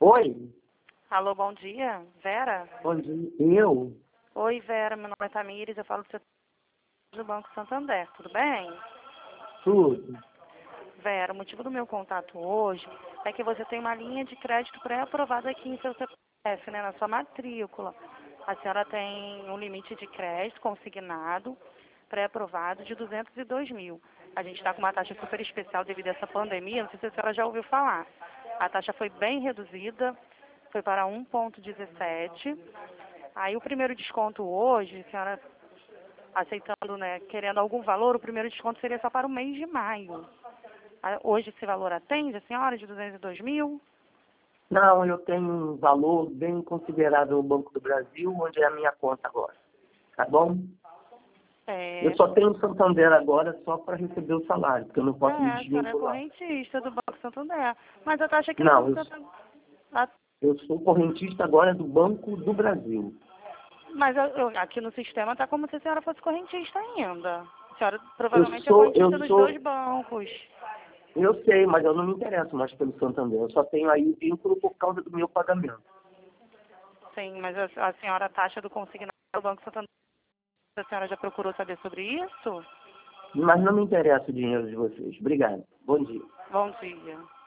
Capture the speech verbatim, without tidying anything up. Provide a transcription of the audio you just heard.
Oi, Alô, bom dia. Vera? bom dia. Eu? Oi, Vera. Meu nome é Tamires. Eu falo do setor do Banco Santander. Tudo bem? Tudo. Vera, o motivo do meu contato hoje é que você tem uma linha de crédito pré-aprovada aqui em seu C P F, né, na sua matrícula. A senhora tem um limite de crédito consignado, pré-aprovado, de duzentos e dois mil. A gente está com uma taxa super especial devido a essa pandemia. Não sei se a senhora já ouviu falar. A taxa foi bem reduzida, foi para um vírgula dezessete. Aí o primeiro desconto hoje, a senhora aceitando, né, querendo algum valor, o primeiro desconto seria só para o mês de maio. Ah, hoje esse valor atende a senhora de duzentos e dois mil? Não, eu tenho um valor bem considerável no Banco do Brasil, onde é a minha conta agora. Tá bom? É, Eu só tenho Santander agora só para receber o salário, porque eu não é, posso me a senhora é desvincular. correntista do Banco Santander. Mas a taxa aqui no Não, Banco eu, Santander... a- eu sou correntista agora do Banco do Brasil. Mas eu- eu- aqui no sistema está como se a senhora fosse correntista ainda. A senhora Eu provavelmente é sou, correntista eu dos dois sou, bancos. eu sei, mas eu não me interesso mais pelo Santander. Eu só tenho aí o vínculo por causa do meu pagamento. Sim, mas a, a senhora, a taxa do consignado do Banco Santander, a senhora já procurou saber sobre isso? Mas não me interessa o dinheiro de vocês. Obrigado. Bom dia. Bom dia.